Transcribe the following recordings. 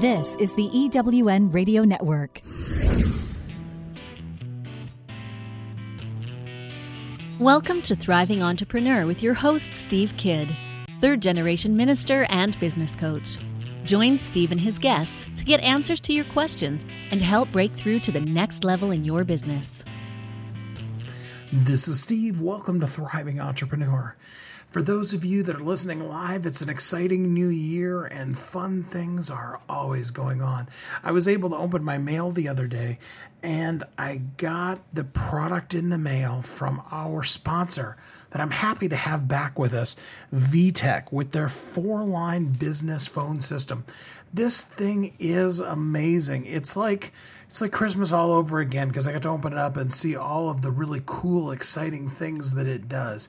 This is the EWN Radio Network. Welcome to Thriving Entrepreneur with your host, Steve Kidd, third-generation minister and business coach. Join Steve and his guests to get answers to your questions and help break through to the next level in your business. This is Steve. Welcome to Thriving Entrepreneur. For those of you that are listening live, it's an exciting new year and fun things are always going on. I was able to open my mail the other day and I got the product in the mail from our sponsor that I'm happy to have back with us, VTech, with their 4-line business phone system. This thing is amazing. It's like Christmas all over again because I got to open it up and see all of the really cool, exciting things that it does.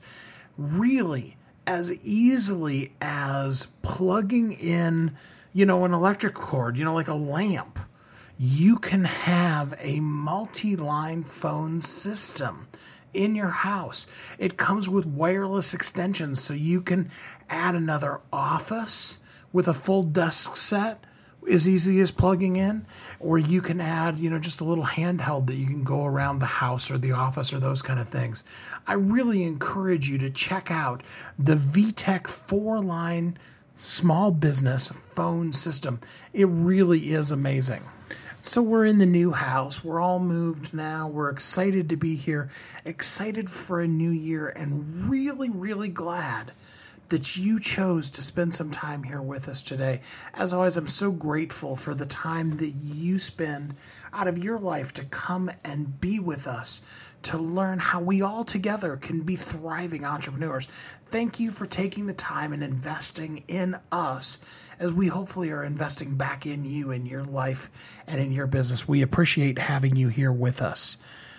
Really, as easily as plugging in, an electric cord, like a lamp, you can have a multi-line phone system in your house. It comes with wireless extensions, so you can add another office with a full desk set, as easy as plugging in, or you can add, just a little handheld that you can go around the house or the office or those kind of things. I really encourage you to check out the VTech 4-line small business phone system. It really is amazing. So we're in the new house. We're all moved now. We're excited to be here, excited for a new year, and really, really glad that you chose to spend some time here with us today. As always, I'm so grateful for the time that you spend out of your life to come and be with us, to learn how we all together can be thriving entrepreneurs. Thank you for taking the time and investing in us as we hopefully are investing back in you, in your life, and in your business. We appreciate having you here with us.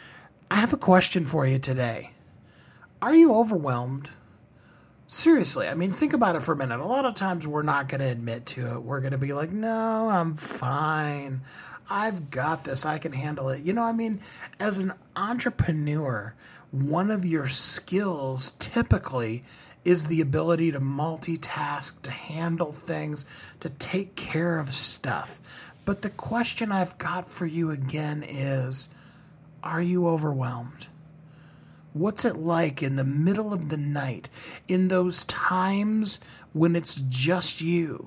I have a question for you today. Are you overwhelmed? Seriously, think about it for a minute. A lot of times we're not going to admit to it. We're going to be like, no, I'm fine. I've got this. I can handle it. As an entrepreneur, one of your skills typically is the ability to multitask, to handle things, to take care of stuff. But the question I've got for you again is, are you overwhelmed? What's it like in the middle of the night, in those times when it's just you?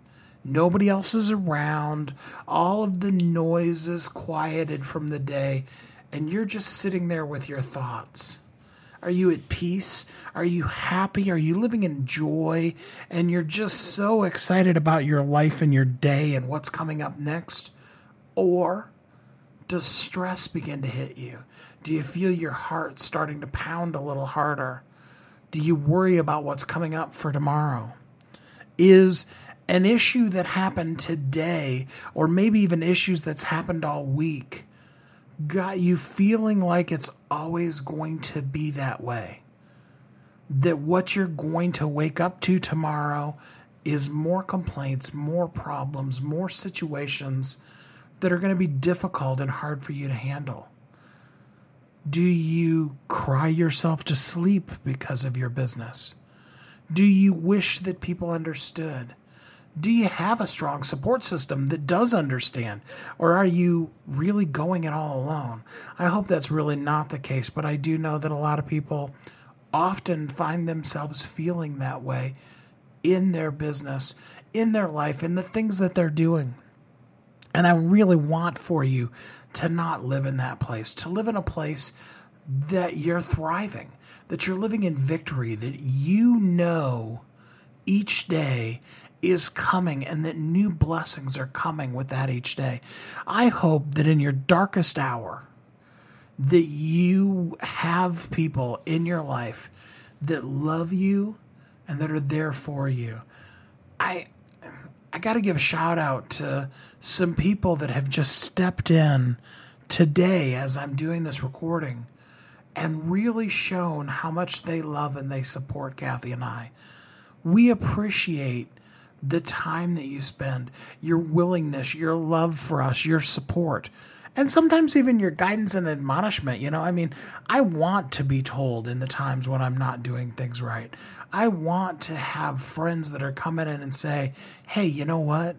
Nobody else is around, all of the noise is quieted from the day, and you're just sitting there with your thoughts. Are you at peace? Are you happy? Are you living in joy? And you're just so excited about your life and your day and what's coming up next? Or does stress begin to hit you? Do you feel your heart starting to pound a little harder? Do you worry about what's coming up for tomorrow? Is an issue that happened today, or maybe even issues that's happened all week, got you feeling like it's always going to be that way? That what you're going to wake up to tomorrow is more complaints, more problems, more situations that are going to be difficult and hard for you to handle? Do you cry yourself to sleep because of your business? Do you wish that people understood? Do you have a strong support system that does understand? Or are you really going it all alone? I hope that's really not the case, but I do know that a lot of people often find themselves feeling that way in their business, in their life, in the things that they're doing. And I really want for you to not live in that place, to live in a place that you're thriving, that you're living in victory, that each day is coming and that new blessings are coming with that each day. I hope that in your darkest hour, that you have people in your life that love you and that are there for you. I got to give a shout out to some people that have just stepped in today as I'm doing this recording and really shown how much they love and they support Kathy and I. We appreciate the time that you spend, your willingness, your love for us, your support, and sometimes even your guidance and admonishment. I want to be told in the times when I'm not doing things right. I want to have friends that are coming in and say, hey, you know what?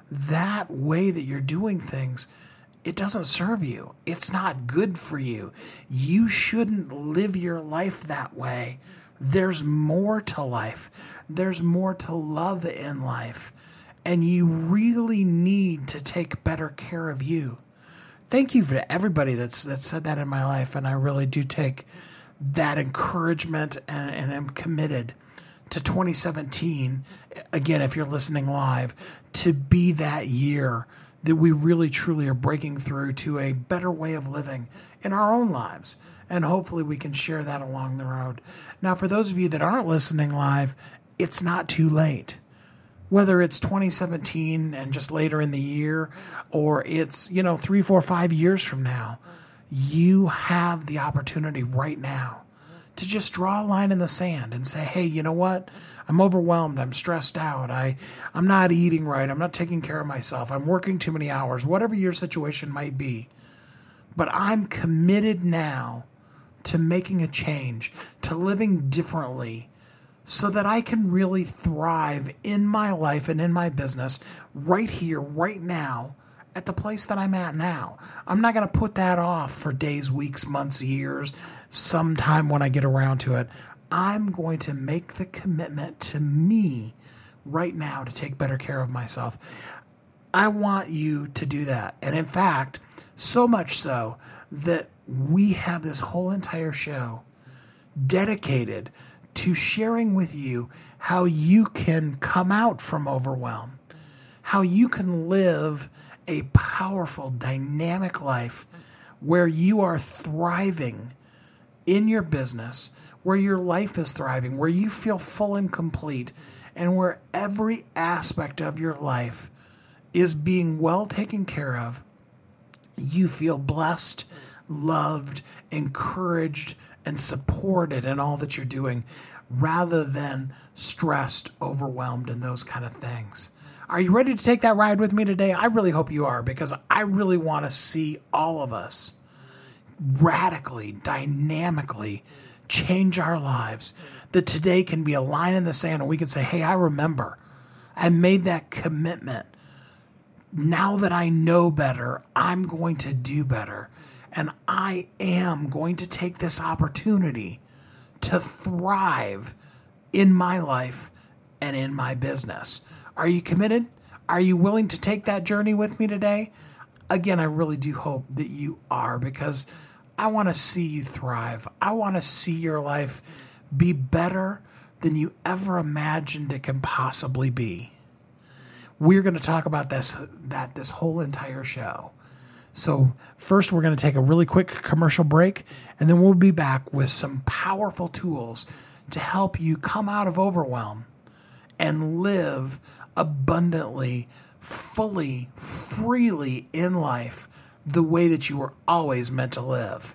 that way that you're doing things, it doesn't serve you. It's not good for you. You shouldn't live your life that way. There's more to life. There's more to love in life. And you really need to take better care of you. Thank you for everybody that said that in my life. And I really do take that encouragement and am committed to 2017, again, if you're listening live, to be that year that we really truly are breaking through to a better way of living in our own lives. And hopefully we can share that along the road. Now, for those of you that aren't listening live, it's not too late. Whether it's 2017 and just later in the year, or it's, 3, 4, 5 years from now, you have the opportunity right now to just draw a line in the sand and say, hey, you know what? I'm overwhelmed. I'm stressed out. I'm not eating right. I'm not taking care of myself. I'm working too many hours, whatever your situation might be. But I'm committed now to making a change, to living differently, so that I can really thrive in my life and in my business right here, right now, at the place that I'm at now. I'm not going to put that off for days, weeks, months, years, sometime when I get around to it. I'm going to make the commitment to me right now to take better care of myself. I want you to do that. And in fact, so much so that we have this whole entire show dedicated to sharing with you how you can come out from overwhelm, how you can live a powerful, dynamic life where you are thriving in your business, where your life is thriving, where you feel full and complete, and where every aspect of your life is being well taken care of. You feel blessed, loved, encouraged, and supported in all that you're doing, rather than stressed, overwhelmed, and those kind of things. Are you ready to take that ride with me today? I really hope you are, because I really want to see all of us radically, dynamically change our lives. That today can be a line in the sand and we can say, hey, I remember. I made that commitment. Now that I know better, I'm going to do better. And I am going to take this opportunity to thrive in my life and in my business. Are you committed? Are you willing to take that journey with me today? Again, I really do hope that you are, because I want to see you thrive. I want to see your life be better than you ever imagined it can possibly be. We're going to talk about this whole entire show. So first, we're going to take a really quick commercial break, and then we'll be back with some powerful tools to help you come out of overwhelm and live abundantly, fully, freely in life the way that you were always meant to live.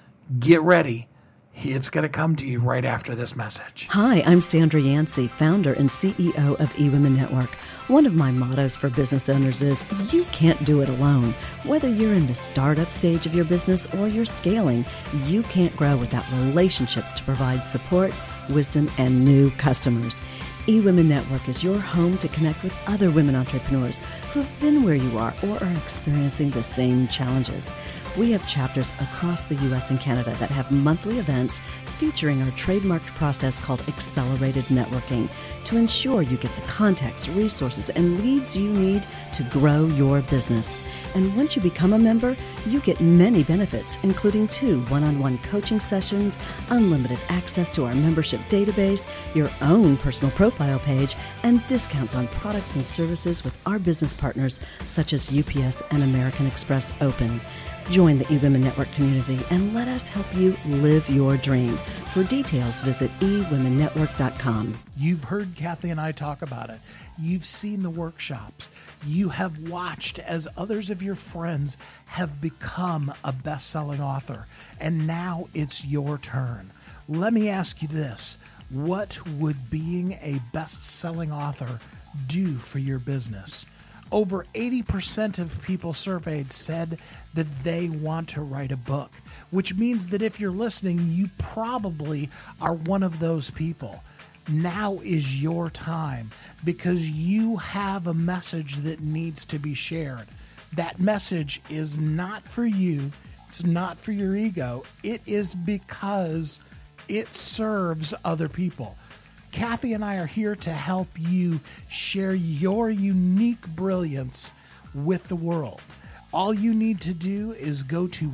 Get ready. It's going to come to you right after this message. Hi, I'm Sandra Yancey, founder and CEO of eWomen Network. One of my mottos for business owners is, you can't do it alone. Whether you're in the startup stage of your business or you're scaling, you can't grow without relationships to provide support, wisdom, and new customers. eWomen Network is your home to connect with other women entrepreneurs who've been where you are or are experiencing the same challenges. We have chapters across the U.S. and Canada that have monthly events featuring our trademarked process called Accelerated Networking to ensure you get the contacts, resources, and leads you need to grow your business. And once you become a member, you get many benefits, including 2 one-on-one coaching sessions, unlimited access to our membership database, your own personal profile page, and discounts on products and services with our business partners such as UPS and American Express Open. Join the eWomen Network community and let us help you live your dream. For details, visit eWomenNetwork.com. You've heard Kathy and I talk about it. You've seen the workshops. You have watched as others of your friends have become a best-selling author. And now it's your turn. Let me ask you this. What would being a best-selling author do for your business? Over 80% of people surveyed said that they want to write a book, which means that if you're listening, you probably are one of those people. Now is your time because you have a message that needs to be shared. That message is not for you. It's not for your ego. It is because it serves other people. Kathy and I are here to help you share your unique brilliance with the world. All you need to do is go to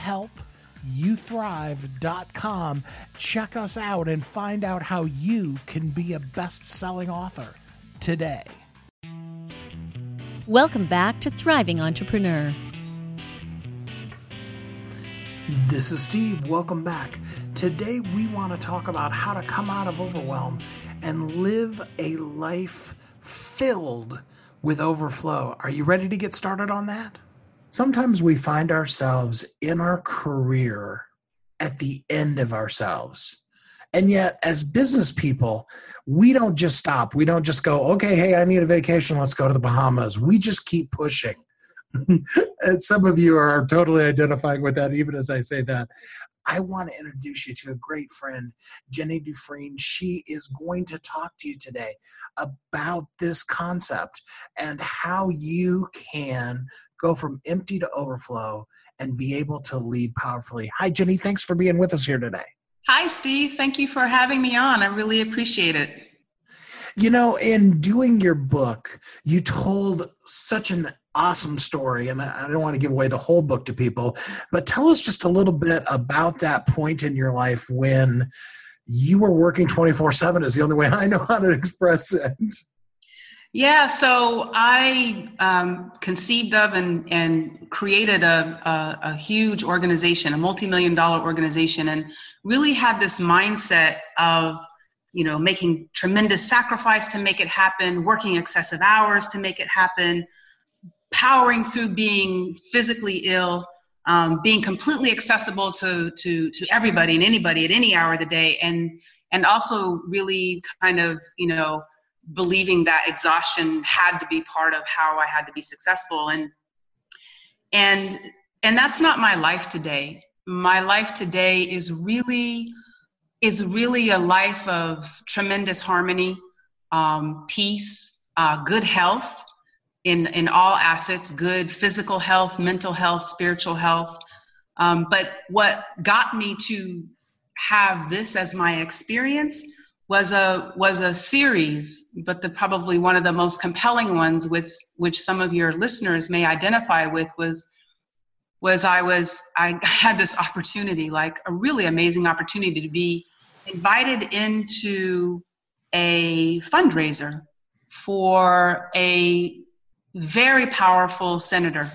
WeHelpYouThrive.com, check us out, and find out how you can be a best-selling author today. Welcome back to Thriving Entrepreneur. This is Steve. Welcome back. Today we want to talk about how to come out of overwhelm and live a life filled with overflow. Are you ready to get started on that? Sometimes we find ourselves in our career at the end of ourselves. And yet, as business people, we don't just stop. We don't just go, okay, hey, I need a vacation. Let's go to the Bahamas. We just keep pushing. And some of you are totally identifying with that, even as I say that. I want to introduce you to a great friend, Jenny Dufresne. She is going to talk to you today about this concept and how you can go from empty to overflow and be able to lead powerfully. Hi, Jenny. Thanks for being with us here today. Hi, Steve. Thank you for having me on. I really appreciate it. You know, in doing your book, you told such an awesome story, and I don't want to give away the whole book to people, but tell us just a little bit about that point in your life when you were working 24/7 is the only way I know how to express it. Yeah, so I conceived of and created a huge organization, a multi-million-dollar organization, and really had this mindset of, you know, making tremendous sacrifice to make it happen, working excessive hours to make it happen, powering through being physically ill, being completely accessible to everybody and anybody at any hour of the day, and also really kind of, you know, believing that exhaustion had to be part of how I had to be successful. And that's not my life today. My life today is really a life of tremendous harmony, peace, good health in all assets, good physical health, mental health, spiritual health. But what got me to have this as my experience was a series, but probably one of the most compelling ones, which some of your listeners may identify with, was I had this opportunity, like a really amazing opportunity, to be invited into a fundraiser for a very powerful senator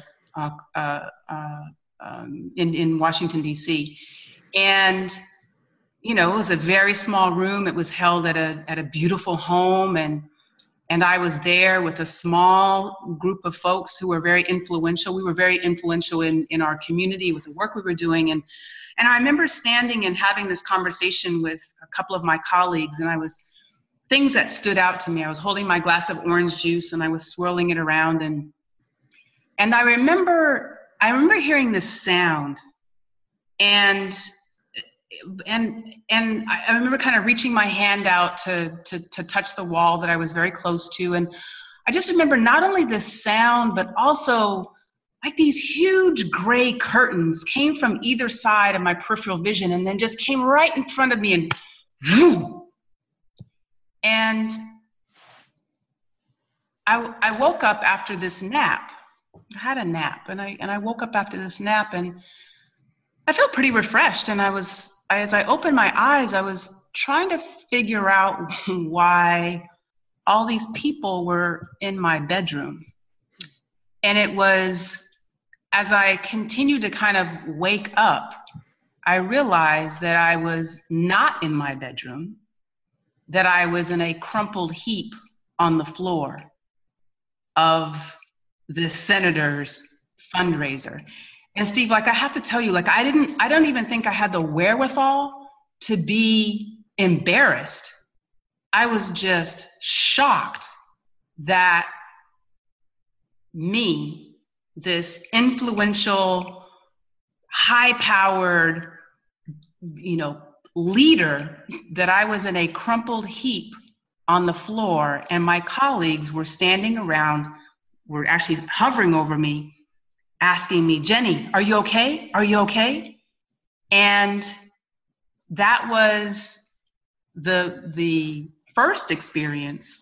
in Washington, D.C. And you know, it was a very small room. It was held at a beautiful home, and I was there with a small group of folks who were very influential. We were very influential in our community with the work we were doing, and I remember standing and having this conversation with a couple of my colleagues, and things that stood out to me. I was holding my glass of orange juice and I was swirling it around, and I remember hearing this sound, and I remember kind of reaching my hand out to touch the wall that I was very close to. And I just remember not only this sound, but also like these huge gray curtains came from either side of my peripheral vision and then just came right in front of me and whoo! And I woke up after this nap. I had a nap, and I woke up after this nap, and I felt pretty refreshed. And as I opened my eyes, I was trying to figure out why all these people were in my bedroom. And it was, as I continued to kind of wake up, I realized that I was not in my bedroom, that I was in a crumpled heap on the floor of the senator's fundraiser. And Steve, like, I have to tell you, like, I don't even think I had the wherewithal to be embarrassed. I was just shocked that me, this influential, high-powered, you know, leader that I was in a crumpled heap on the floor, and my colleagues were standing around, were actually hovering over me, asking me, Jenny, are you okay? Are you okay? And that was the first experience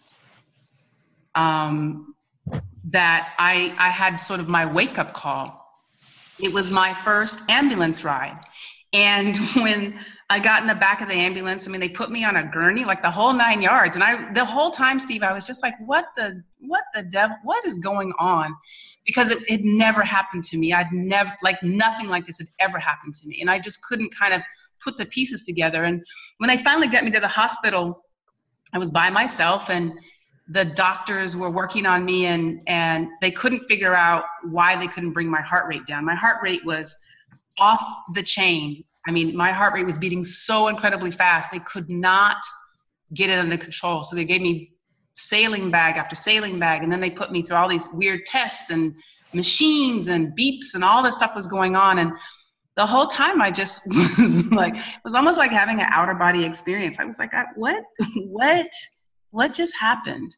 that I had sort of my wake-up call. It was my first ambulance ride. And when I got in the back of the ambulance, I mean, they put me on a gurney, like the whole 9 yards. And the whole time, Steve, I was just like, what the devil, what is going on? Because it never happened to me. I'd never, like, nothing like this had ever happened to me. And I just couldn't kind of put the pieces together. And when they finally got me to the hospital, I was by myself, and the doctors were working on me, and they couldn't figure out why they couldn't bring my heart rate down. My heart rate was off the chain. I mean, my heart rate was beating so incredibly fast. They could not get it under control. So they gave me sailing bag after sailing bag. And then they put me through all these weird tests and machines and beeps, and all this stuff was going on. And the whole time I just was like, it was almost like having an outer body experience. I was like, what just happened?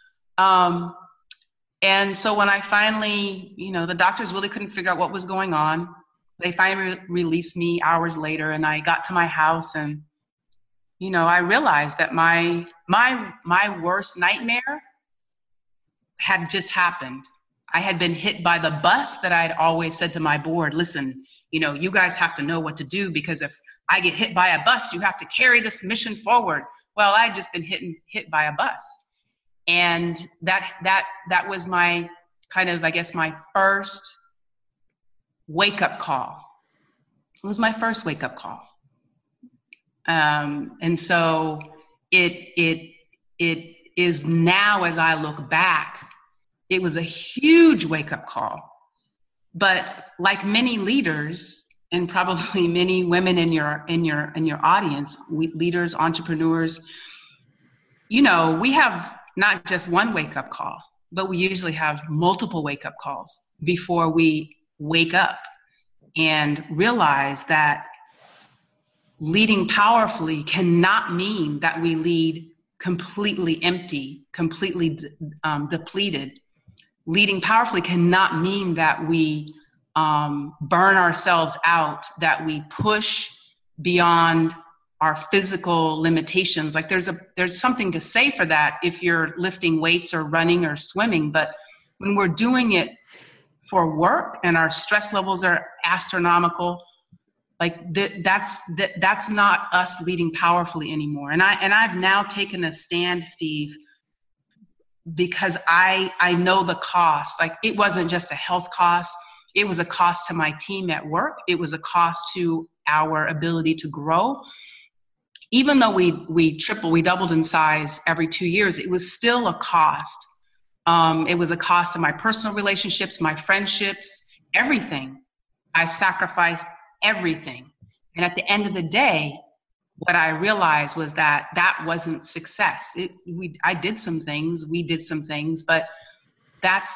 And so when I finally, the doctors really couldn't figure out what was going on. They finally released me hours later, and I got to my house, and, I realized that my worst nightmare had just happened. I had been hit by the bus that I had always said to my board, listen, you guys have to know what to do, because if I get hit by a bus, you have to carry this mission forward. Well, I'd just been hit by a bus. And that was my kind of, I guess, my first wake-up call. It was my first wake-up call. And so it is now, as I look back, it was a huge wake-up call. But like many leaders, and probably many women in your audience, leaders, entrepreneurs, we have not just one wake-up call, but we usually have multiple wake-up calls before we wake up and realize that leading powerfully cannot mean that we lead completely empty, completely depleted. Leading powerfully cannot mean that we burn ourselves out, that we push beyond our physical limitations. Like there's something to say for that if you're lifting weights or running or swimming, but when we're doing it for work and our stress levels are astronomical, like that's not us leading powerfully anymore. And I've now taken a stand, Steve, because I know the cost. Like, it wasn't just a health cost. It was a cost to my team at work. It was a cost to our ability to grow. Even though we doubled in size every 2 years, it was still a cost. It was a cost of my personal relationships, my friendships, everything. I sacrificed everything. And at the end of the day, what I realized was that wasn't success. I did some things, we did some things, but that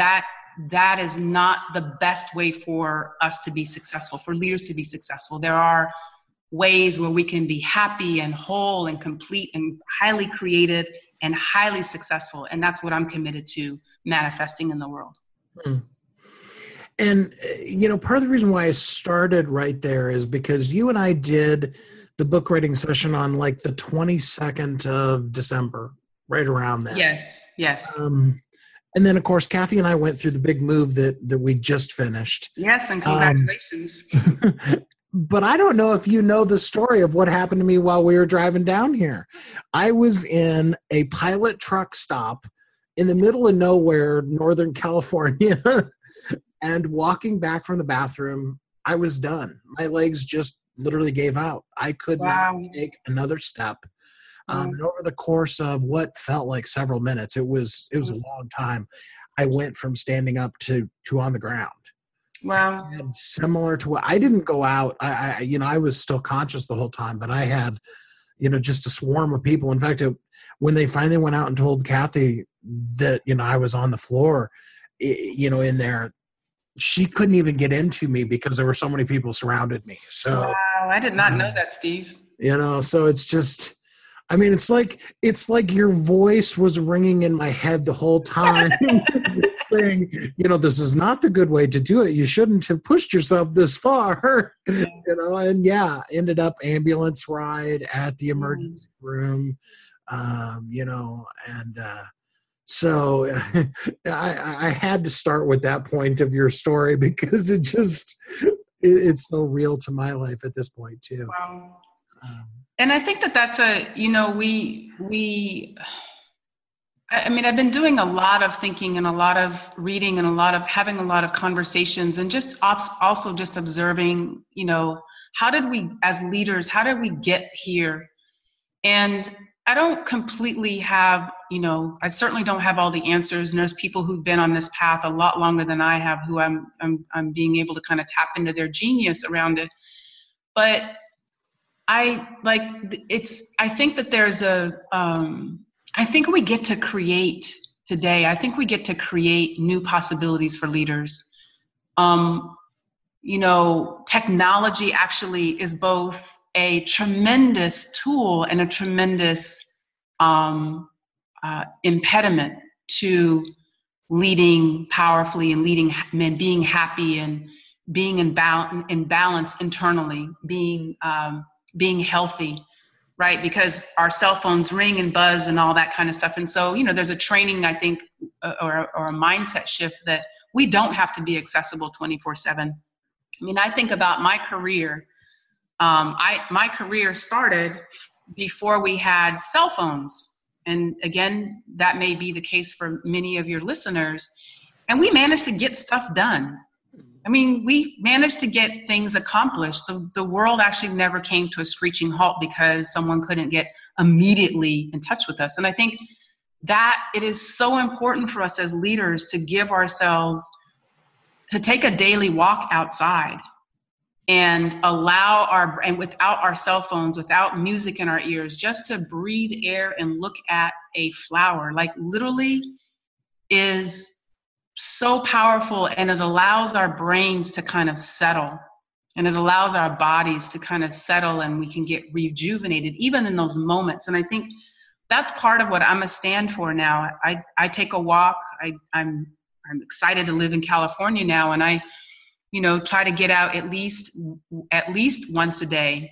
is not the best way for us to be successful, for leaders to be successful. There are ways where we can be happy and whole and complete and highly creative and highly successful. And that's what I'm committed to manifesting in the world. Mm. And, part of the reason why I started right there is because you and I did the book writing session on like the 22nd of December, right around then. Yes. And then, of course, Kathy and I went through the big move that we just finished. Yes, and congratulations. But I don't know if you know the story of what happened to me while we were driving down here. I was in a pilot truck stop in the middle of nowhere, Northern California, and walking back from the bathroom, I was done. My legs just literally gave out. I could not take another step. And over the course of what felt like several minutes, it was a long time, I went from standing up to on the ground. Wow. And similar to what I didn't go out. I was still conscious the whole time, but I had, just a swarm of people. In fact, when they finally went out and told Kathy that, I was on the floor, in there, she couldn't even get into me because there were so many people surrounded me. So wow, I did not know that, Steve. So it's just, I mean, it's like your voice was ringing in my head the whole time saying, this is not the good way to do it. You shouldn't have pushed yourself this far, and ended up ambulance ride at the emergency room, so I had to start with that point of your story because it's so real to my life at this point too. Wow. And I think that's I've been doing a lot of thinking and a lot of reading and having a lot of conversations and just also just observing, how did we get here? And I don't completely have, I certainly don't have all the answers. And there's people who've been on this path a lot longer than I have, who I'm being able to kind of tap into their genius around it. But I think that there's I think we get to create today. I think we get to create new possibilities for leaders. Technology actually is both a tremendous tool and a tremendous impediment to leading powerfully and leading and being happy and being in balance internally, being healthy, right? Because our cell phones ring and buzz and all that kind of stuff. And so, there's a training, I think, or a mindset shift that we don't have to be accessible 24/7. I mean, I think about my career. My career started before we had cell phones. And again, that may be the case for many of your listeners. And we managed to get stuff done. I mean, we managed to get things accomplished. The world actually never came to a screeching halt because someone couldn't get immediately in touch with us. And I think that it is so important for us as leaders to give ourselves, to take a daily walk outside and and without our cell phones, without music in our ears, just to breathe air and look at a flower, like literally is so powerful, and it allows our brains to kind of settle, and it allows our bodies to kind of settle, and we can get rejuvenated even in those moments. And I think that's part of what I'm a stand for now. I take a walk. I'm excited to live in California now, and I try to get out at least once a day,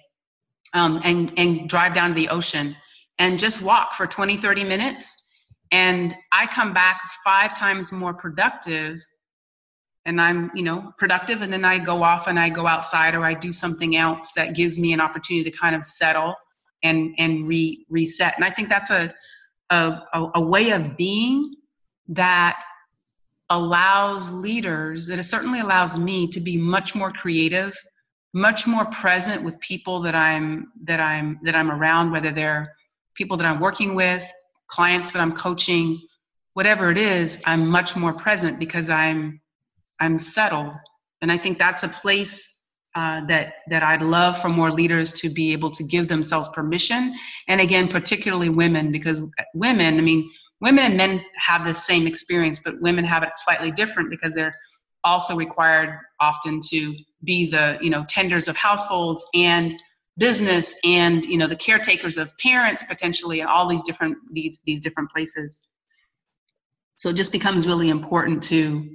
and drive down to the ocean and just walk for 20, 30 minutes. And I come back 5 times more productive, and I'm, productive. And then I go off and I go outside, or I do something else that gives me an opportunity to kind of settle and reset. And I think that's a way of being that allows leaders, that it certainly allows me to be much more creative, much more present with people that I'm around, whether they're people that I'm working with, clients that I'm coaching, whatever it is. I'm much more present because I'm settled. And I think that's a place that I'd love for more leaders to be able to give themselves permission. And again, particularly women, because women and men have the same experience, but women have it slightly different because they're also required often to be the, tenders of households and business and, the caretakers of parents potentially, and all these different places. So it just becomes really important to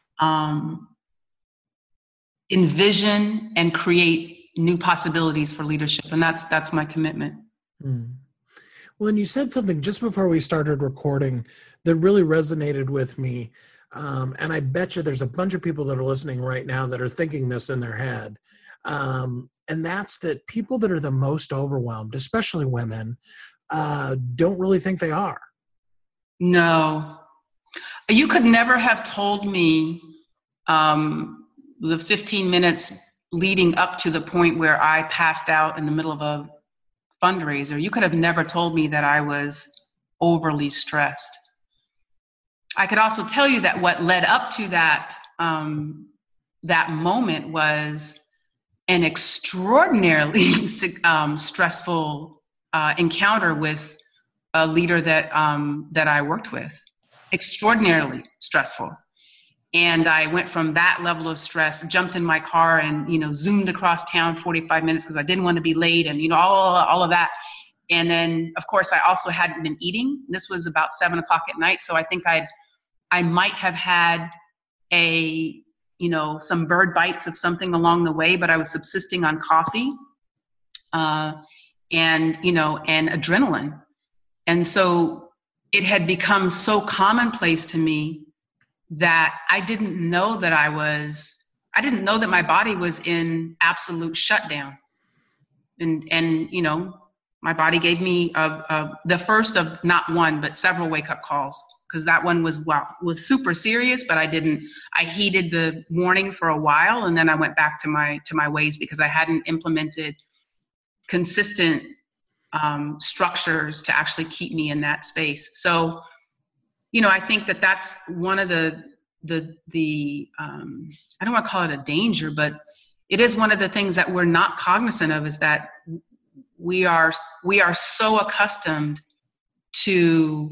envision and create new possibilities for leadership. And that's my commitment. Mm. Well, and you said something just before we started recording that really resonated with me. And I bet you there's a bunch of people that are listening right now that are thinking this in their head. And that's that people that are the most overwhelmed, especially women, don't really think they are. No. You could never have told me the 15 minutes leading up to the point where I passed out in the middle of a fundraiser. You could have never told me that I was overly stressed. I could also tell you that what led up to that moment was an extraordinarily stressful encounter with a leader that I worked with. Extraordinarily stressful. And I went from that level of stress, jumped in my car and, zoomed across town 45 minutes because I didn't want to be late and, all of that. And then, of course, I also hadn't been eating. This was about 7 o'clock at night. So I think I might have had some bird bites of something along the way, but I was subsisting on coffee and adrenaline. And so it had become so commonplace to me that I didn't know that my body was in absolute shutdown. And my body gave me the first of not one, but several wake-up calls, because that one was super serious, but I heeded the warning for a while, and then I went back to my ways because I hadn't implemented consistent structures to actually keep me in that space. So, I think that's one of the I don't want to call it a danger, but it is one of the things that we're not cognizant of, is that we are so accustomed to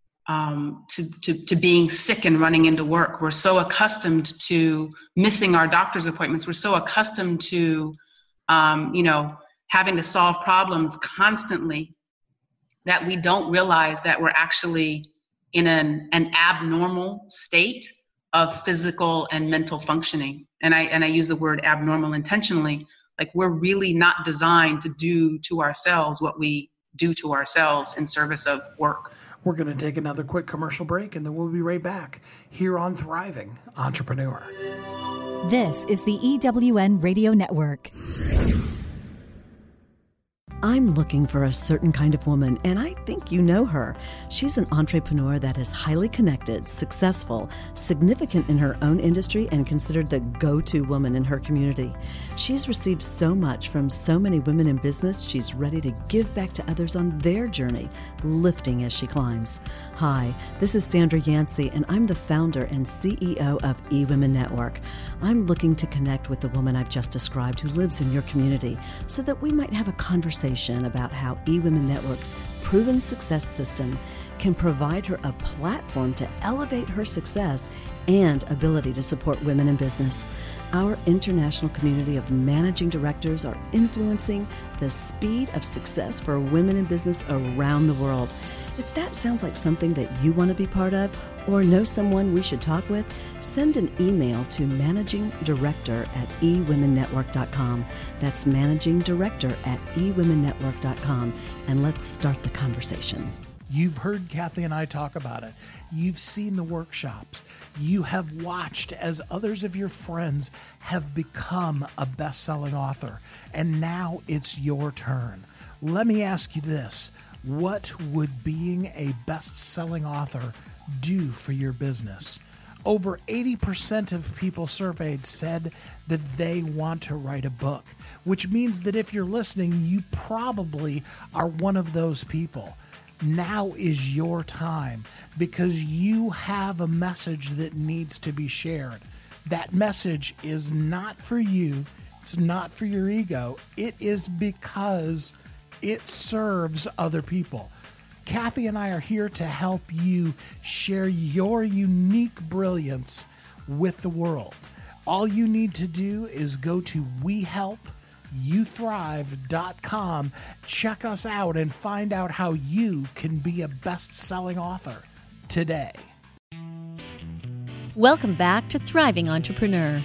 being sick and running into work. We're so accustomed to missing our doctor's appointments. We're so accustomed to, having to solve problems constantly that we don't realize that we're actually in an abnormal state of physical and mental functioning. And I use the word abnormal intentionally. Like, we're really not designed to do to ourselves what we do to ourselves in service of work. We're going to take another quick commercial break, and then we'll be right back here on Thriving Entrepreneur. This is the EWN Radio Network. I'm looking for a certain kind of woman, and I think you know her. She's an entrepreneur that is highly connected, successful, significant in her own industry, and considered the go-to woman in her community. She's received so much from so many women in business, she's ready to give back to others on their journey, lifting as she climbs. Hi, this is Sandra Yancey, and I'm the founder and CEO of eWomen Network. I'm looking to connect with the woman I've just described who lives in your community so that we might have a conversation about how eWomen Network's proven success system can provide her a platform to elevate her success and ability to support women in business. Our international community of managing directors are influencing the speed of success for women in business around the world. If that sounds like something that you want to be part of or know someone we should talk with, send an email to managingdirector@ewomennetwork.com. That's managingdirector@ewomennetwork.com, and let's start the conversation. You've heard Kathy and I talk about it. You've seen the workshops. You have watched as others of your friends have become a best-selling author, and now it's your turn. Let me ask you this. What would being a best-selling author do for your business? Over 80% of people surveyed said that they want to write a book, which means that if you're listening, you probably are one of those people. Now is your time, because you have a message that needs to be shared. That message is not for you. It's not for your ego. It is because it serves other people. Kathy and I are here to help you share your unique brilliance with the world. All you need to do is go to WeHelpYouThrive.com, check us out, and find out how you can be a best-selling author today. Welcome back to Thriving Entrepreneur.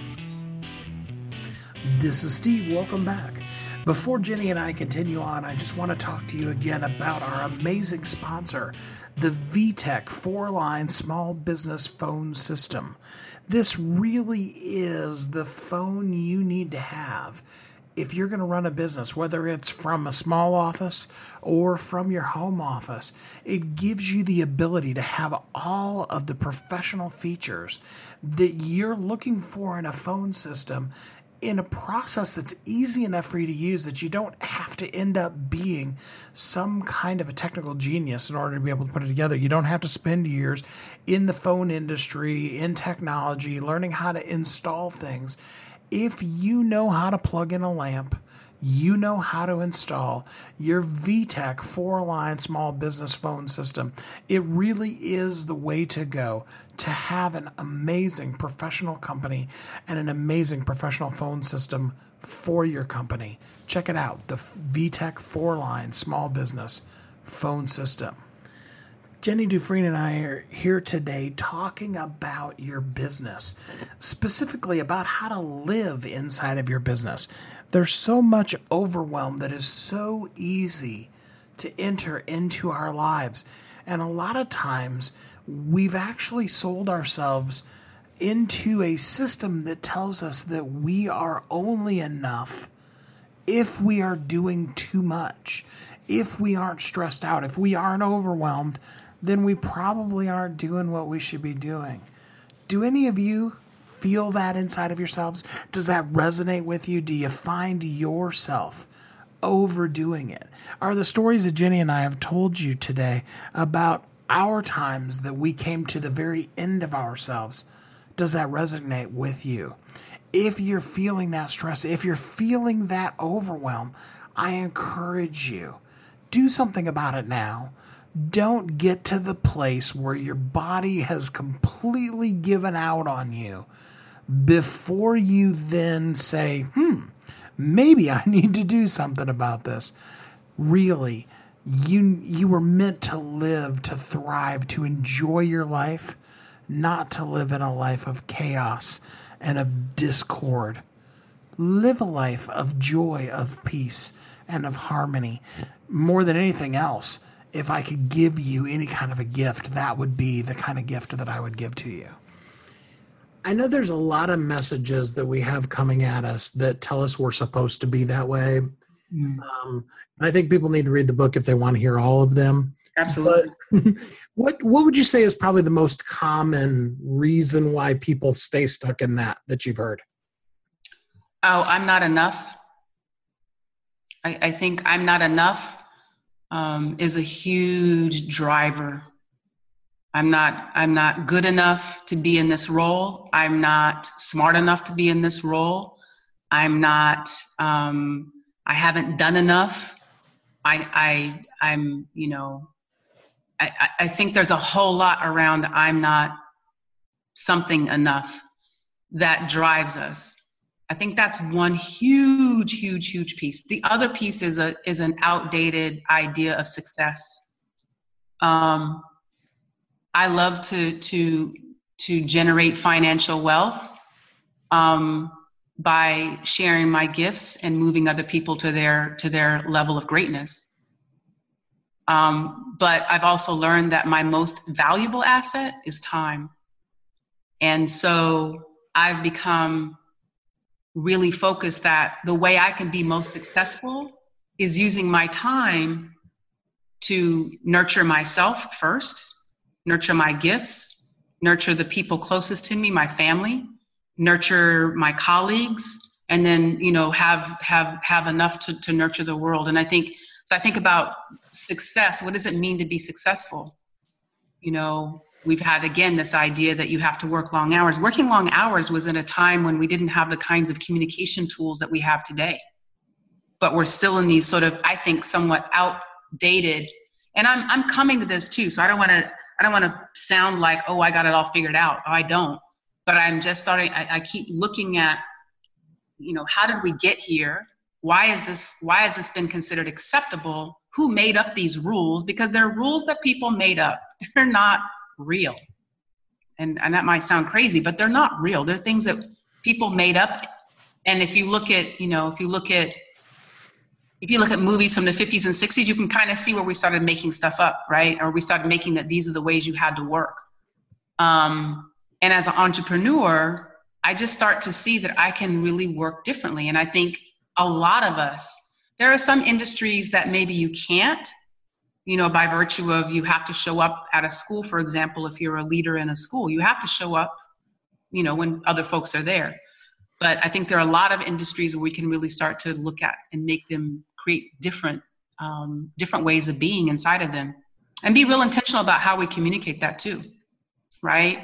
This is Steve. Welcome back. Before Jenny and I continue on, I just want to talk to you again about our amazing sponsor, the VTech 4-line small business phone system. This really is the phone you need to have if you're going to run a business, whether it's from a small office or from your home office. It gives you the ability to have all of the professional features that you're looking for in a phone system, in a process that's easy enough for you to use that you don't have to end up being some kind of a technical genius in order to be able to put it together. You don't have to spend years in the phone industry, in technology, learning how to install things. If you know how to plug in a lamp, you know how to install your VTech 4-line small business phone system. It really is the way to go to have an amazing professional company and an amazing professional phone system for your company. Check it out, the VTech 4-line small business phone system. Jenny Dufresne and I are here today talking about your business, specifically about how to live inside of your business. There's so much overwhelm that is so easy to enter into our lives. And a lot of times we've actually sold ourselves into a system that tells us that we are only enough if we are doing too much, if we aren't stressed out, if we aren't overwhelmed, then we probably aren't doing what we should be doing. Do any of you feel that inside of yourselves? Does that resonate with you? Do you find yourself overdoing it? Are the stories that Jenny and I have told you today about our times that we came to the very end of ourselves, does that resonate with you? If you're feeling that stress, if you're feeling that overwhelm, I encourage you, do something about it now. Don't get to the place where your body has completely given out on you before you then say, maybe I need to do something about this. Really, you were meant to live, to thrive, to enjoy your life, not to live in a life of chaos and of discord. Live a life of joy, of peace, and of harmony. More than anything else, if I could give you any kind of a gift, that would be the kind of gift that I would give to you. I know there's a lot of messages that we have coming at us that tell us we're supposed to be that way. And I think people need to read the book if they want to hear all of them. Absolutely. But what would you say is probably the most common reason why people stay stuck in that you've heard? Oh, I'm not enough. I think I'm not enough is a huge driver. I'm not good enough to be in this role. I'm not smart enough to be in this role. I haven't done enough. I think there's a whole lot around I'm not something enough that drives us. I think that's one huge piece. The other piece is an outdated idea of success. I love to generate financial wealth by sharing my gifts and moving other people to their level of greatness. But I've also learned that my most valuable asset is time. And so I've become really focused that the way I can be most successful is using my time to nurture myself first, nurture my gifts, nurture the people closest to me, my family, nurture my colleagues, and then, have enough to nurture the world. And I think about success. What does it mean to be successful? We've had, again, this idea that you have to work long hours. Working long hours was in a time when we didn't have the kinds of communication tools that we have today. But we're still in these sort of, I think, somewhat outdated. And I'm coming to this too. So I don't want to sound like, oh, I got it all figured out. Oh, I don't. But I'm just starting. I keep looking at, how did we get here? Why has this been considered acceptable? Who made up these rules? Because they're rules that people made up. They're not real. And that might sound crazy, but they're not real. They're things that people made up. And if you look at movies from the 50s and 60s, you can kind of see where we started making stuff up, right? Or we started making that these are the ways you had to work. And as an entrepreneur, I just start to see that I can really work differently. And I think a lot of us, there are some industries that maybe you can't, by virtue of you have to show up at a school, for example. If you're a leader in a school, you have to show up, when other folks are there. But I think there are a lot of industries where we can really start to look at and make them create different ways of being inside of them, and be real intentional about how we communicate that too, right?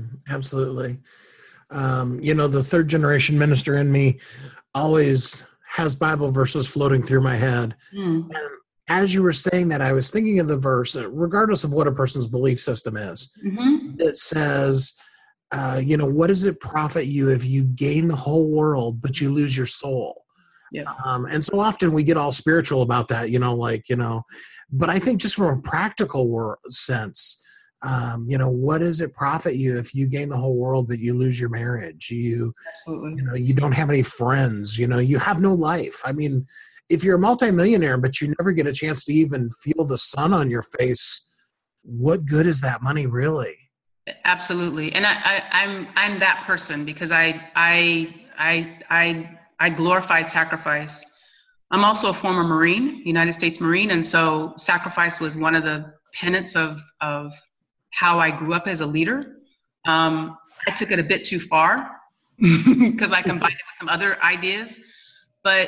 Absolutely. The third generation minister in me always has Bible verses floating through my head. And as you were saying that, I was thinking of the verse, regardless of what a person's belief system is, that says, what does it profit you if you gain the whole world, but you lose your soul? Yeah. And so often we get all spiritual about that, but I think just from a practical sense, what does it profit you if you gain the whole world, but you lose your marriage? Absolutely. You don't have any friends, you have no life. I mean, if you're a multimillionaire, but you never get a chance to even feel the sun on your face, what good is that money really? Absolutely. And I'm that person because I glorified sacrifice. I'm also a former Marine, United States Marine. And so sacrifice was one of the tenets of how I grew up as a leader. I took it a bit too far because I combined it with some other ideas. But,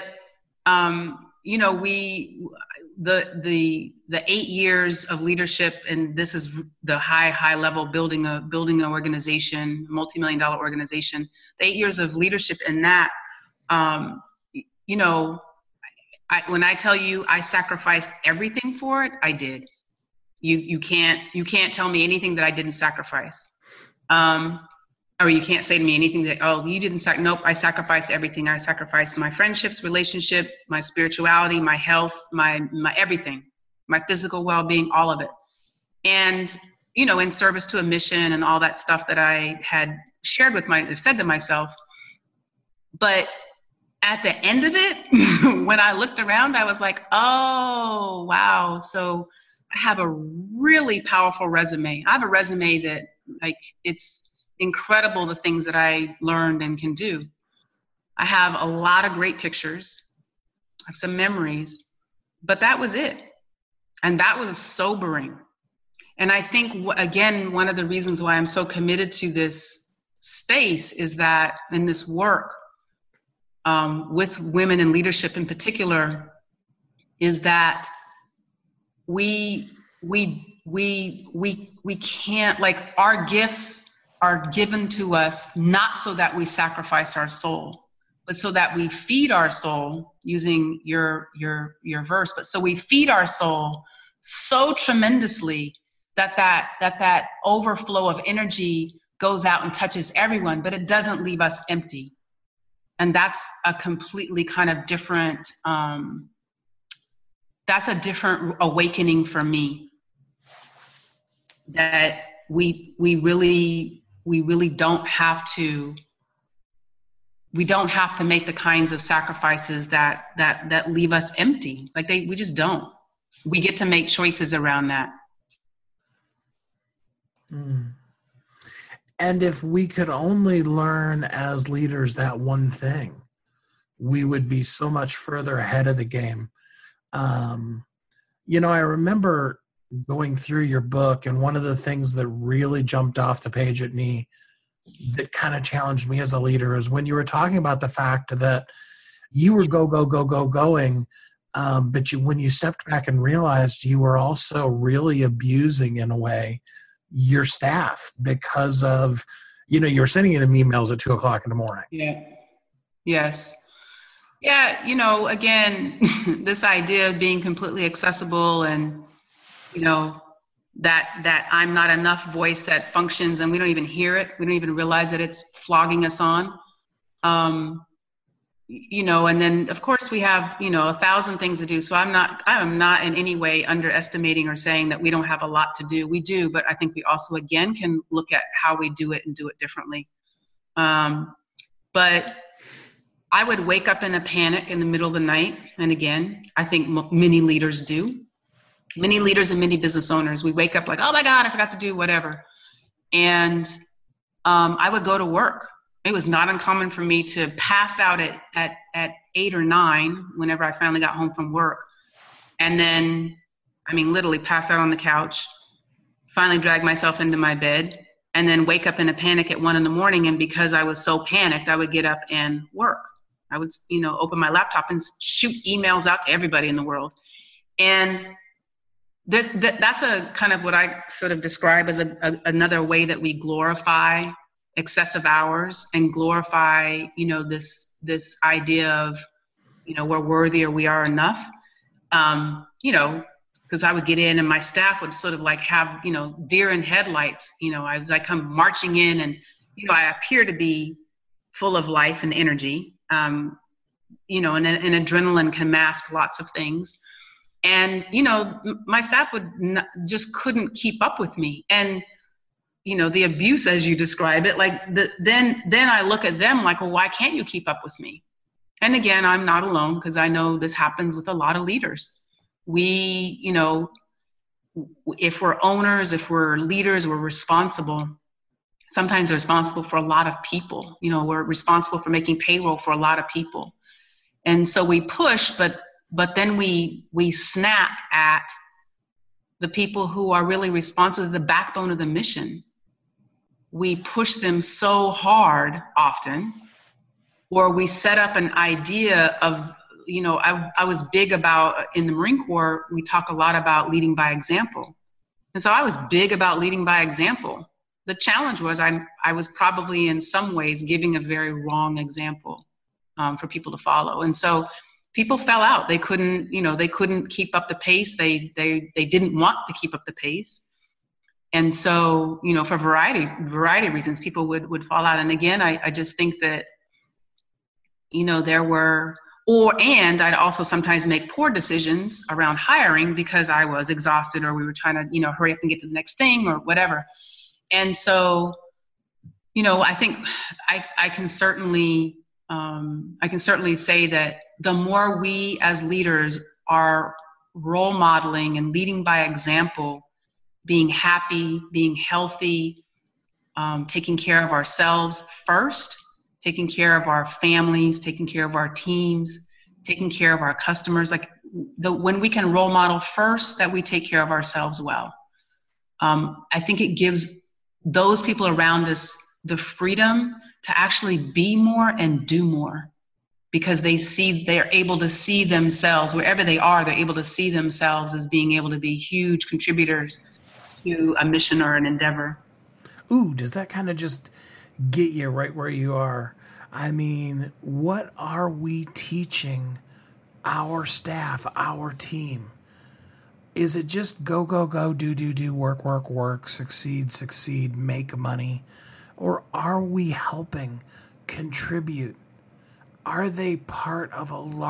the 8 years of leadership, and this is the high level building an organization, multi-million-dollar organization, the 8 years of leadership in that, when I tell you I sacrificed everything for it, I did. You can't tell me anything that I didn't sacrifice. Or you can't say to me anything that, you didn't nope, I sacrificed everything. I sacrificed my friendships, relationship, my spirituality, my health, my everything, my physical well-being, all of it. And, in service to a mission and all that stuff that I had said to myself. But at the end of it, when I looked around, I was like, oh, wow. So I have a really powerful resume. I have a resume that it's incredible, the things that I learned and can do. I have a lot of great pictures. I have some memories, but that was it. And that was sobering. And I think, again, one of the reasons why I'm so committed to this space is that in this work with women in leadership in particular, is that we can't, our gifts are given to us not so that we sacrifice our soul, but so that we feed our soul, using your verse, but so we feed our soul so tremendously that overflow of energy goes out and touches everyone, but it doesn't leave us empty. And that's a completely kind of different, that's a different awakening for me, that we really don't have to make the kinds of sacrifices that leave us empty. We just don't. We get to make choices around that. And if we could only learn as leaders that one thing, we would be so much further ahead of the game. I remember going through your book, and one of the things that really jumped off the page at me that kind of challenged me as a leader is when you were talking about the fact that you were going, but when you stepped back and realized you were also really abusing, in a way, your staff because of, you were sending them emails at 2:00 in the morning. Yeah. Yes. Yeah. Again, this idea of being completely accessible and, that I'm not enough voice that functions and we don't even hear it. We don't even realize that it's flogging us on. And then of course we have, 1,000 things to do. So I am not in any way underestimating or saying that we don't have a lot to do. We do, but I think we also, again, can look at how we do it and do it differently. But I would wake up in a panic in the middle of the night. And again, I think many leaders do. Many leaders and many business owners, we wake up like, oh my God, I forgot to do whatever. And I would go to work. It was not uncommon for me to pass out at 8 or 9 whenever I finally got home from work. And then, literally pass out on the couch, finally drag myself into my bed, and then wake up in a panic at 1 a.m. And because I was so panicked, I would get up and work. I would, open my laptop and shoot emails out to everybody in the world. And that's a kind of what I sort of describe as another way that we glorify excessive hours and glorify, this idea of we're worthy or we are enough. Because I would get in and my staff would sort of like have, deer in headlights, as I come marching in and, I appear to be full of life and energy, and adrenaline can mask lots of things. And, my staff just couldn't keep up with me. And, the abuse, as you describe it, like then I look at them like, well, why can't you keep up with me? And again, I'm not alone, because I know this happens with a lot of leaders. We, if we're owners, if we're leaders, we're responsible. Sometimes we're responsible for a lot of people. We're responsible for making payroll for a lot of people. And so we push, but then we snap at the people who are really responsible, the backbone of the mission. We push them so hard often, or we set up an idea of, I was big about, in the Marine Corps, we talk a lot about leading by example. And so I was big about leading by example. The challenge was I was probably in some ways giving a very wrong example for people to follow. And so people fell out. They couldn't keep up the pace. They didn't want to keep up the pace. And so, for a variety of reasons, people would fall out. And again, I just think that, there were, and I'd also sometimes make poor decisions around hiring because I was exhausted, or we were trying to, hurry up and get to the next thing or whatever. And so, I think I can certainly say that the more we as leaders are role modeling and leading by example, being happy, being healthy, taking care of ourselves first, taking care of our families, taking care of our teams, taking care of our customers, when we can role model first that we take care of ourselves well. I think it gives those people around us the freedom to actually be more and do more, because they're able to see themselves, wherever they are, they're able to see themselves as being able to be huge contributors to a mission or an endeavor. Ooh, does that kind of just get you right where you are? I mean, what are we teaching our staff, our team? Is it just go, go, go, do, work, work, work, succeed, make money? Or are we helping contribute? Are they part of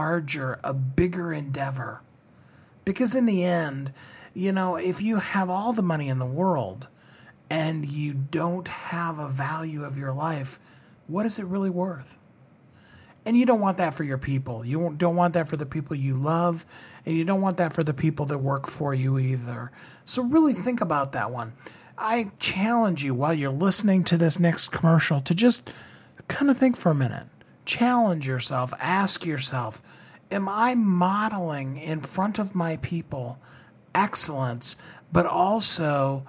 a bigger endeavor? Because in the end, if you have all the money in the world and you don't have a value of your life, what is it really worth? And you don't want that for your people. You don't want that for the people you love, and you don't want that for the people that work for you either. So really think about that one. I challenge you while you're listening to this next commercial to just kind of think for a minute. Challenge yourself. Ask yourself, am I modeling in front of my people excellence, but also,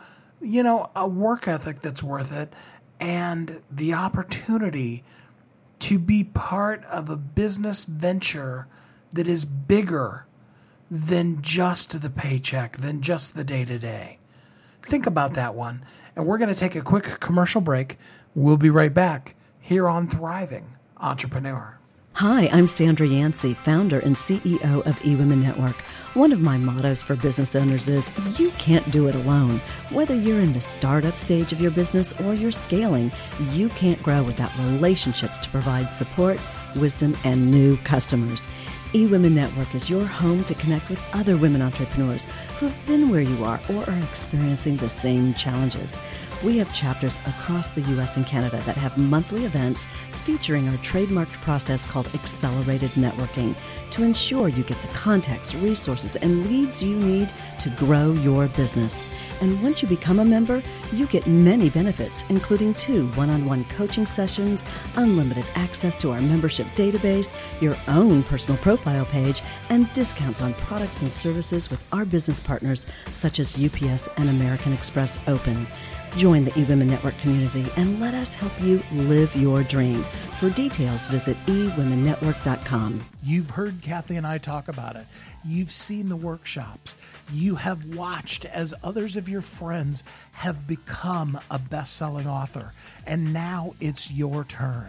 a work ethic that's worth it, and the opportunity to be part of a business venture that is bigger than just the paycheck, than just the day-to-day? Think about that one. And we're going to take a quick commercial break. We'll be right back here on Thriving Entrepreneur. Hi, I'm Sandra Yancey, founder and CEO of eWomen Network. One of my mottos for business owners is, you can't do it alone. Whether you're in the startup stage of your business or you're scaling, you can't grow without relationships to provide support, wisdom, and new customers. eWomen Network is your home to connect with other women entrepreneurs who've been where you are or are experiencing the same challenges. We have chapters across the U.S. and Canada that have monthly events featuring our trademarked process called Accelerated Networking to ensure you get the context, resources, and leads you need to grow your business. And once you become a member, you get many benefits, including 2 one-on-one coaching sessions, unlimited access to our membership database, your own personal profile page, and discounts on products and services with our business partners such as UPS and American Express Open. Join the eWomen Network community and let us help you live your dream. For details, visit eWomenNetwork.com. You've heard Kathy and I talk about it. You've seen the workshops. You have watched as others of your friends have become a best-selling author. And now it's your turn.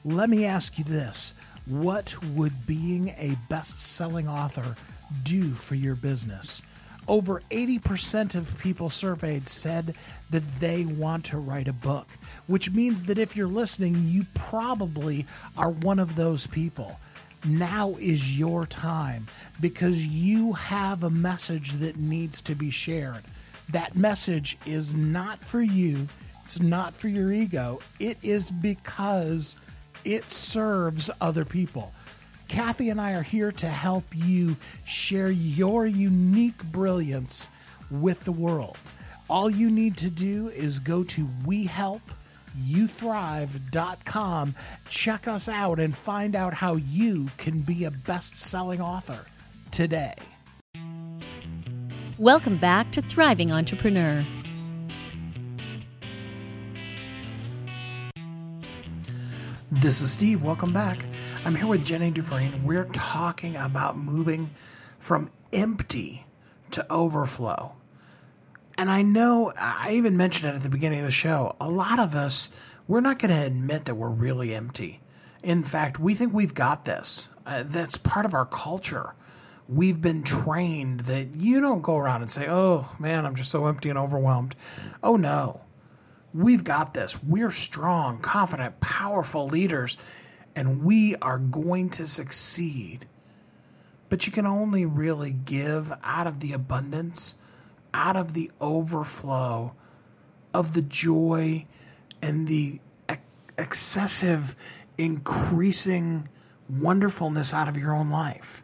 Let me ask you this. What would being a best-selling author do for your business? Over 80% of people surveyed said that they want to write a book, which means that if you're listening, you probably are one of those people. Now is your time because you have a message that needs to be shared. That message is not for you. It's not for your ego. It is because it serves other people. Kathy and I are here to help you share your unique brilliance with the world. All you need to do is go to WeHelpYouThrive.com, check us out, and find out how you can be a best-selling author today. Welcome back to Thriving Entrepreneur. This is Steve. Welcome back. I'm here with Jenny Dufresne. We're talking about moving from empty to overflow. And I know, I even mentioned it at the beginning of the show, a lot of us, we're not going to admit that we're really empty. In fact, we think we've got this. That's part of our culture. We've been trained that you don't go around and say, oh man, I'm just so empty and overwhelmed. Oh no. We've got this. We're strong, confident, powerful leaders, and we are going to succeed. But you can only really give out of the abundance, out of the overflow of the joy and the excessive, increasing wonderfulness out of your own life.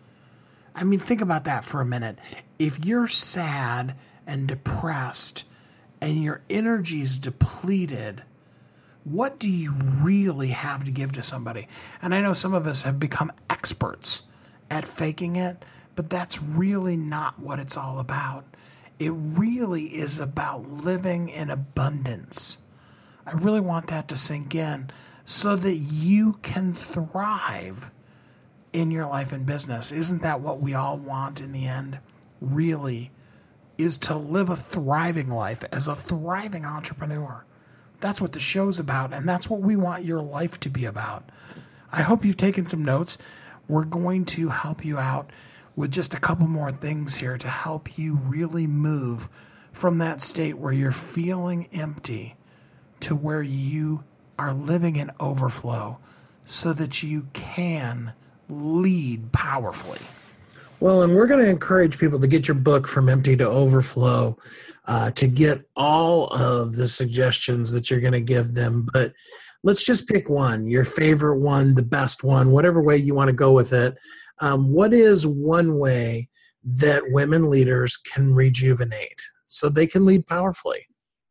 I mean, think about that for a minute. If you're sad and depressed and your energy's depleted, what do you really have to give to somebody? And I know some of us have become experts at faking it, but that's really not what it's all about. It really is about living in abundance. I really want that to sink in so that you can thrive in your life and business. Isn't that what we all want in the end? Really, is to live a thriving life as a thriving entrepreneur. That's what the show's about, and that's what we want your life to be about. I hope you've taken some notes. We're going to help you out with just a couple more things here to help you really move from that state where you're feeling empty to where you are living in overflow so that you can lead powerfully. Well, and we're going to encourage people to get your book From Empty to Overflow to get all of the suggestions that you're going to give them. But let's just pick one, your favorite one, the best one, whatever way you want to go with it. What is one way that women leaders can rejuvenate so they can lead powerfully?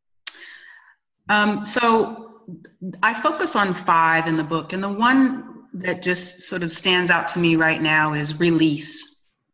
So I focus on 5 in the book, and the one that just sort of stands out to me right now is release.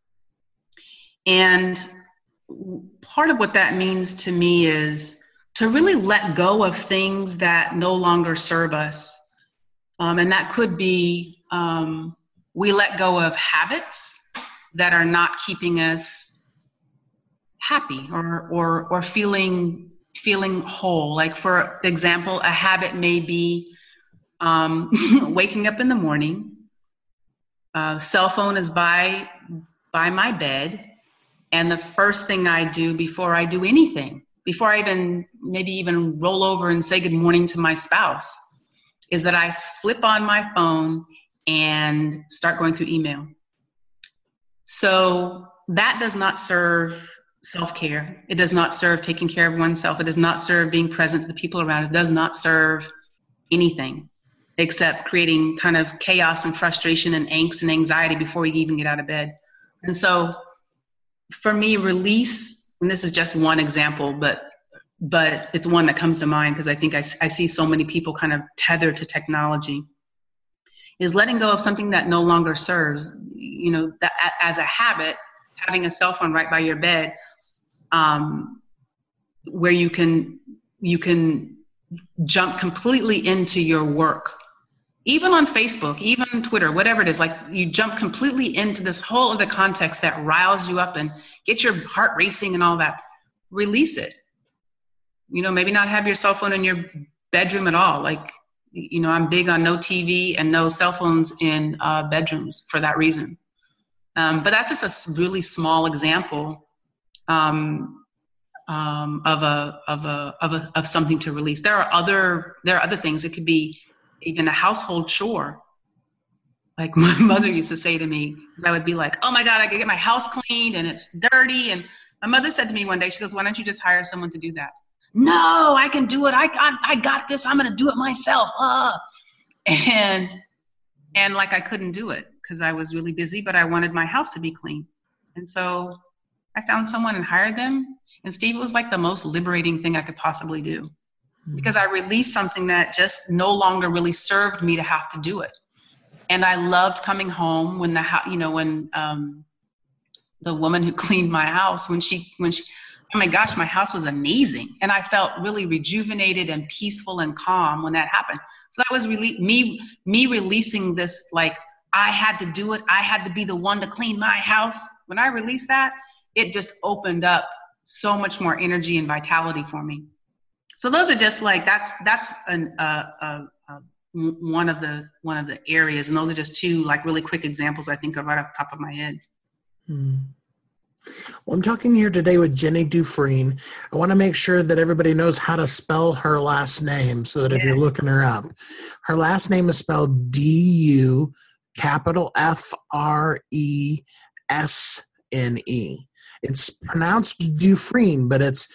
And part of what that means to me is to really let go of things that no longer serve us. And that could be, we let go of habits that are not keeping us happy or feeling whole. Like, for example, a habit may be waking up in the morning, cell phone is by my bed, and the first thing I do before I do anything, before I even roll over and say good morning to my spouse, is that I flip on my phone and start going through email. So that does not serve self-care. It does not serve taking care of oneself. It does not serve being present to the people around. It does not serve anything except creating kind of chaos and frustration and angst and anxiety before we even get out of bed. And so for me, release, and this is just one example, but it's one that comes to mind because I think I see so many people kind of tethered to technology, is letting go of something that no longer serves. You know, that as a habit, having a cell phone right by your bed, where you can jump completely into your work, even on Facebook, even Twitter, whatever it is. Like, you jump completely into this whole other context that riles you up and gets your heart racing and all that. Release it. You know, maybe not have your cell phone in your bedroom at all. Like, I'm big on no TV and no cell phones in bedrooms for that reason. But that's just a really small example of something to release. There are other things. It could be even a household chore. Like my mother used to say to me, because I would be like, oh my God, I could get my house cleaned and it's dirty. And my mother said to me one day, she goes, why don't you just hire someone to do that? No, I can do it. I got this. I'm going to do it myself. And like I couldn't do it because I was really busy, but I wanted my house to be clean. And so I found someone and hired them. And Steve, it was like the most liberating thing I could possibly do, because I released something that just no longer really served me to have to do it. And I loved coming home when the woman who cleaned my house, when she, oh my gosh, my house was amazing. And I felt really rejuvenated and peaceful and calm when that happened. So that was really me releasing this, like, I had to do it. I had to be the one to clean my house. When I released that, it just opened up so much more energy and vitality for me. So those are just like, that's one of the areas. And those are just two like really quick examples I think of right off the top of my head. Well, I'm talking here today with Jenny Dufresne. I want to make sure that everybody knows how to spell her last name, so that if you're looking her up, her last name is spelled D-U-F-R-E-S-N-E. It's pronounced Dufresne, but it's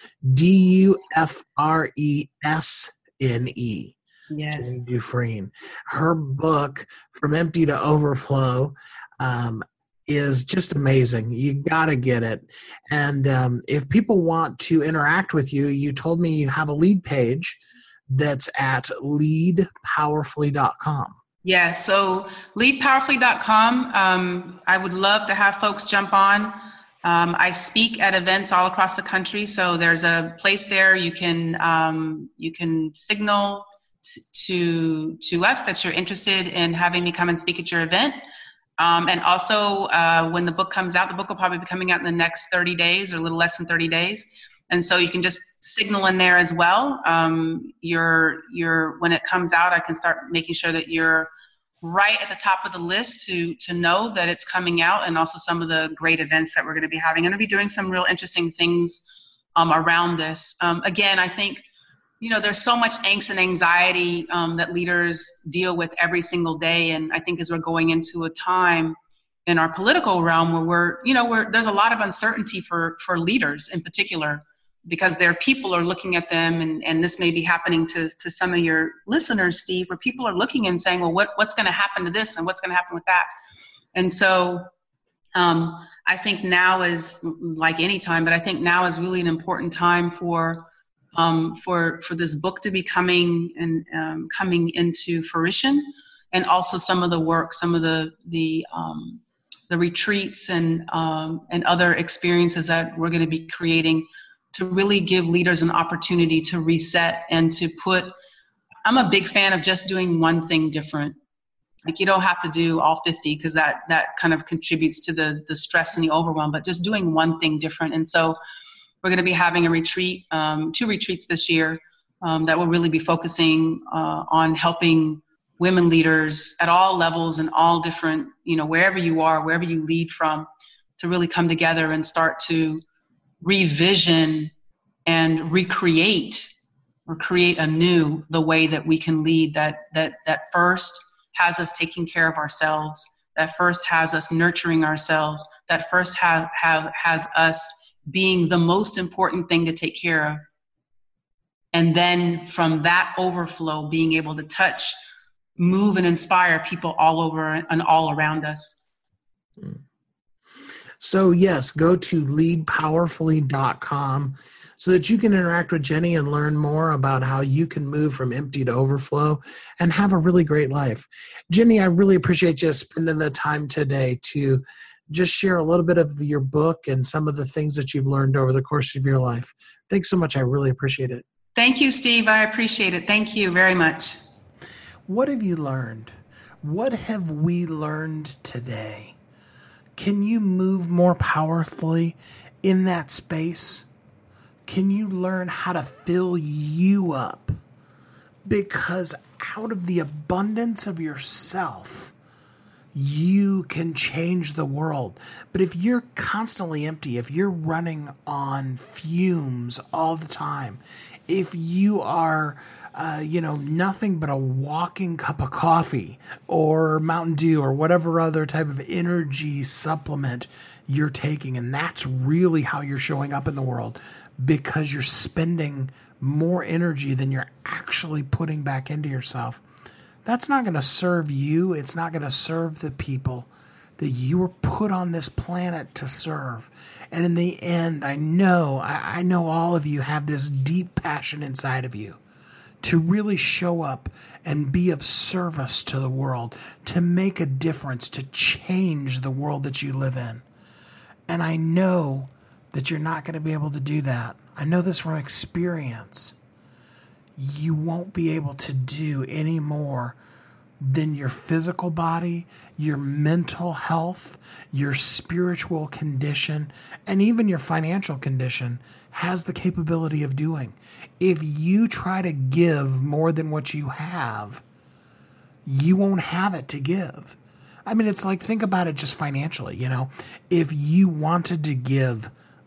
D-U-F-R-E-S-N-E. Yes. Jenny Dufresne. Her book, From Empty to Overflow, is just amazing. You got to get it. And if people want to interact with you, you told me you have a lead page that's at leadpowerfully.com. Yeah, so leadpowerfully.com. I would love to have folks jump on. I speak at events all across the country, so there's a place there you can signal to us that you're interested in having me come and speak at your event. And also, when the book comes out, the book will probably be coming out in the next 30 days or a little less than 30 days. And so you can just signal in there as well. When it comes out, I can start making sure that you're right at the top of the list to know that it's coming out, and also some of the great events that we're going to be having. I'm going to be doing some real interesting things around this. Again, I think, there's so much angst and anxiety that leaders deal with every single day. And I think as we're going into a time in our political realm where there's a lot of uncertainty for leaders in particular, because their people are looking at them, and this may be happening to some of your listeners, Steve, where people are looking and saying, well, what's going to happen to this and what's going to happen with that? And so I think now is, like any time, but I think now is really an important time for this book to be coming into fruition, and also some of the work, some of the retreats and other experiences that we're going to be creating to really give leaders an opportunity to reset and to I'm a big fan of just doing one thing different. Like, you don't have to do all 50, because that kind of contributes to the stress and the overwhelm, but just doing one thing different. And so we're going to be having a retreat, 2 retreats this year that will really be focusing on helping women leaders at all levels and all different, wherever you are, wherever you lead from, to really come together and start to revision and recreate or create anew the way that we can lead, that first has us taking care of ourselves, that first has us nurturing ourselves, that first has us being the most important thing to take care of. And then from that overflow, being able to touch, move, and inspire people all over and all around us. So yes, go to leadpowerfully.com so that you can interact with Jenny and learn more about how you can move from empty to overflow and have a really great life. Jenny, I really appreciate you spending the time today to just share a little bit of your book and some of the things that you've learned over the course of your life. Thanks so much. I really appreciate it. Thank you, Steve. I appreciate it. Thank you very much. What have you learned? What have we learned today? Can you move more powerfully in that space? Can you learn how to fill you up? Because out of the abundance of yourself, you can change the world. But if you're constantly empty, if you're running on fumes all the time, if you are, nothing but a walking cup of coffee or Mountain Dew or whatever other type of energy supplement you're taking, and that's really how you're showing up in the world, because you're spending more energy than you're actually putting back into yourself, that's not going to serve you. It's not going to serve the people that you were put on this planet to serve. And in the end, I know all of you have this deep passion inside of you to really show up and be of service to the world, to make a difference, to change the world that you live in. And I know that you're not going to be able to do that. I know this from experience. You won't be able to do any more than your physical body, your mental health, your spiritual condition, and even your financial condition has the capability of doing. If you try to give more than what you have, you won't have it to give. I mean, it's like, think about it just financially, If you wanted to give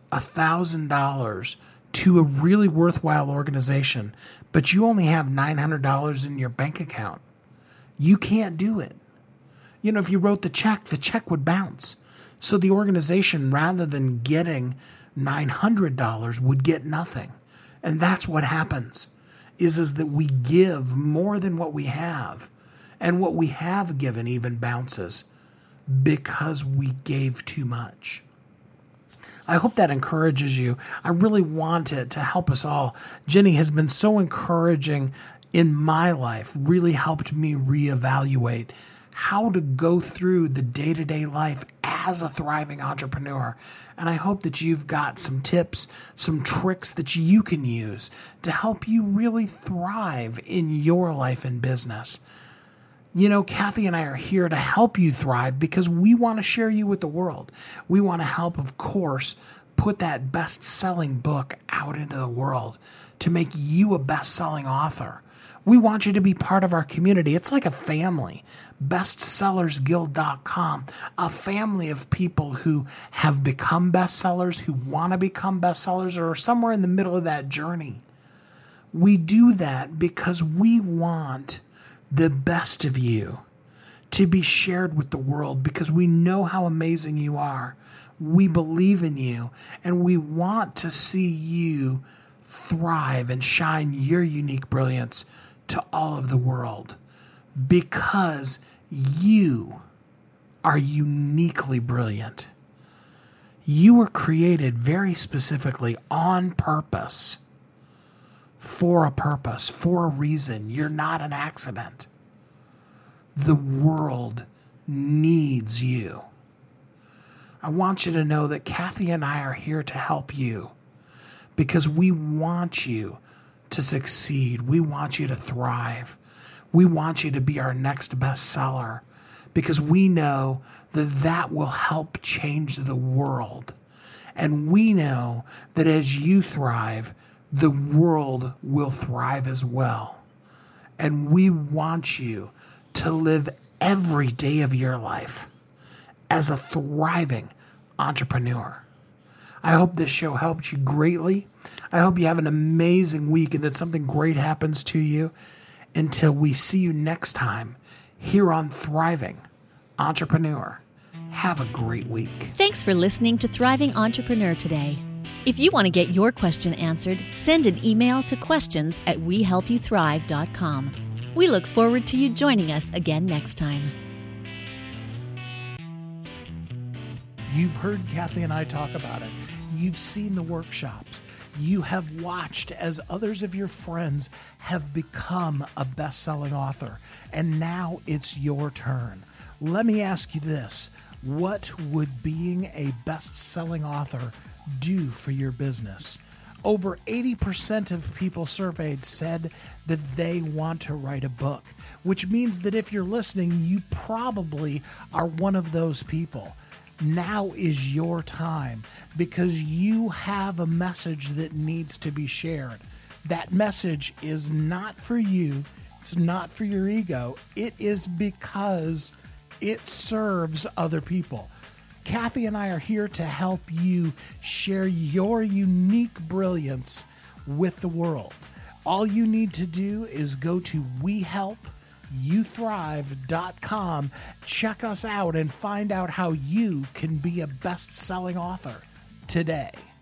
$1,000 to a really worthwhile organization, but you only have $900 in your bank account, you can't do it. If you wrote the check would bounce. So the organization, rather than getting $900, would get nothing. And that's what happens, is that we give more than what we have. And what we have given even bounces because we gave too much. I hope that encourages you. I really want it to help us all. Jenny has been so encouraging in my life, really helped me reevaluate how to go through the day-to-day life as a thriving entrepreneur. And I hope that you've got some tips, some tricks that you can use to help you really thrive in your life and business. Kathy and I are here to help you thrive because we want to share you with the world. We want to help, of course, put that best-selling book out into the world to make you a best-selling author. We want you to be part of our community. It's like a family. Bestsellersguild.com, a family of people who have become bestsellers, who want to become bestsellers, or are somewhere in the middle of that journey. We do that because we want the best of you to be shared with the world, because we know how amazing you are. We believe in you, and we want to see you thrive and shine your unique brilliance to all of the world, because you are uniquely brilliant. You were created very specifically on purpose, for a reason. You're not an accident. The world needs you. I want you to know that Kathy and I are here to help you because we want you to succeed. We want you to thrive. We want you to be our next bestseller because we know that that will help change the world. And we know that as you thrive, the world will thrive as well. And we want you to live every day of your life as a thriving entrepreneur. I hope this show helped you greatly. I hope you have an amazing week and that something great happens to you. Until we see you next time here on Thriving Entrepreneur. Have a great week. Thanks for listening to Thriving Entrepreneur today. If you want to get your question answered, send an email to questions@wehelpyouthrive.com. We look forward to you joining us again next time. You've heard Kathy and I talk about it. You've seen the workshops. You have watched as others of your friends have become a best-selling author. And now it's your turn. Let me ask you this. What would being a best-selling author do for your business? Over 80% of people surveyed said that they want to write a book, which means that if you're listening, you probably are one of those people. Now is your time because you have a message that needs to be shared. That message is not for you. It's not for your ego. It is because it serves other people. Kathy and I are here to help you share your unique brilliance with the world. All you need to do is go to WeHelpYouThrive.com, check us out, and find out how you can be a best-selling author today.